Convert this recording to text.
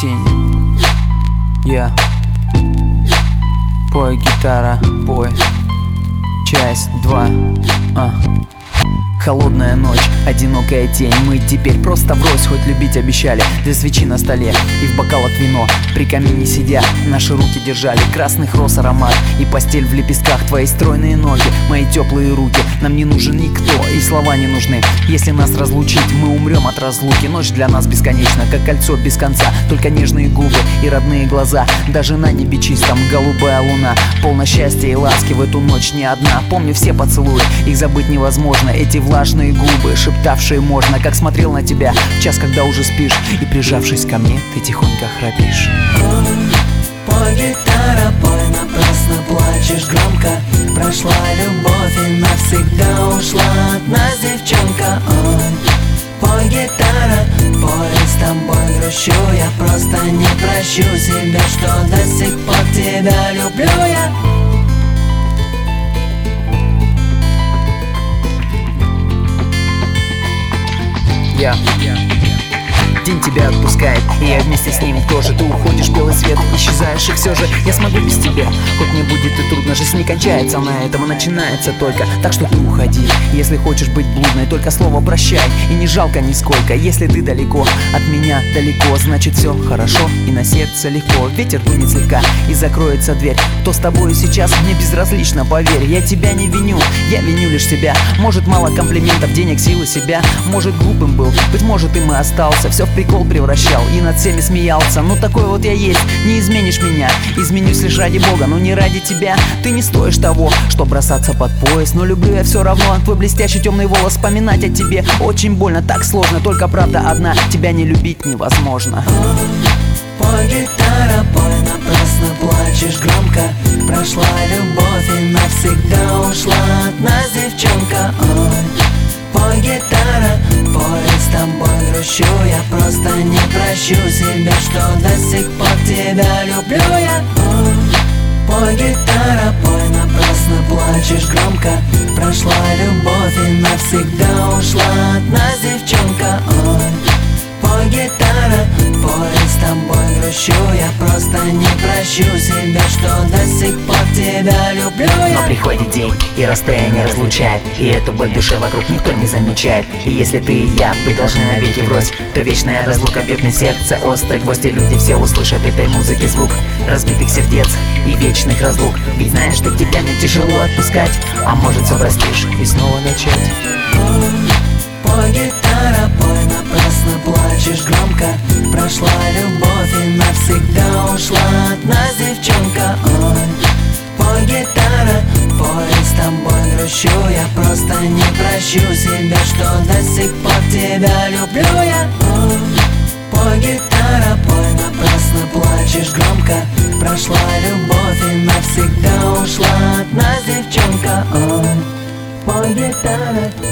осень. Пой, гитара, пой. Часть 2. Холодная ночь, одинокая тень. Мы теперь просто врозь, хоть любить обещали. Две свечи на столе и в бокалах вино. При камине сидя, наши руки держали красных роз аромат. И постель в лепестках, твои стройные ноги, мои теплые руки. Нам не нужен никто, и слова не нужны. Если нас разлучить, мы умрем от разлуки. Ночь для нас бесконечна, как кольцо без конца. Только нежные губы и родные глаза. Даже на небе чистом голубая луна. Полно счастья и ласки в эту ночь не одна. Помню все поцелуи, их забыть невозможно. Эти влажные губы, шептавшие можно. Как смотрел на тебя в час, когда уже спишь, и прижавшись ко мне, ты тихонько храпишь. Пой, гитара, пой, напрасно плачешь громко. Прошла любовь и навсегда ушла от нас девчонка. Ой, пой, гитара, пой, с тобой грущу. Я просто не прощу себя, что до сих пор тебя люблю я. День тебя отпускает, и я вместе с ним тоже. Ты уходишь, белый свет, исчезаешь, и все же я смогу без тебя. Хоть мне будет и трудно, жизнь не кончается на этом, начинается только. Так что ты уходи, если хочешь быть блудной, только слово прощай, и не жалко нисколько. Если ты далеко, от меня далеко, значит все хорошо, и на сердце легко. Ветер дунет слегка, и закроется дверь. Кто с тобою сейчас, мне безразлично, поверь. Я тебя не виню, я виню лишь себя. Может, мало комплиментов, денег, силы себя. Может, глупым был, быть может, им и остался. Все в прикол превращал и над всеми смеялся. Ну такой вот я есть, не изменишь меня. Изменюсь лишь ради Бога, но не ради тебя. Ты не стоишь того, что бросаться под пояс. Но люблю я все равно, твой блестящий темный волос. Вспоминать о тебе очень больно, так сложно. Только правда одна, тебя не любить невозможно. Пой, гитара, пой, напрасно плачешь громко. Прошла любовь и навсегда ушла от нас девчонка. Ой, пой, гитара, пой, с тобой грущу. Я просто не прощу себя, что до сих пор тебя люблю я. Ой, пой, гитара, пой, напрасно плачешь громко. Прошла любовь и навсегда ушла от нас девчонка. Ой, пой, гитара, пой, с тобой грущу. Я просто не прощу себя, что до сих пор тебя люблю я. Но приходит день, и расстояние разлучает, и эту боль в душе вокруг никто не замечает. И если ты и я, вы должны навеки врозь, то вечная разлука бьет сердце острый гвоздь. И люди все услышат этой музыки звук разбитых сердец и вечных разлук. Ведь знаешь, что тебя мне тяжело отпускать, а может все простишь и снова начать. Пой, гитара, пой, напрасно плачешь громко. Прошла любовь и навсегда ушла от нас девчонка. Ой, пой, гитара, пой, с тобой грущу. Я просто не прощу себя, что до сих пор тебя люблю я. Ой, пой, гитара, пой, напрасно плачешь громко. Прошла любовь и навсегда ушла от нас девчонка. Ой, пой, гитара.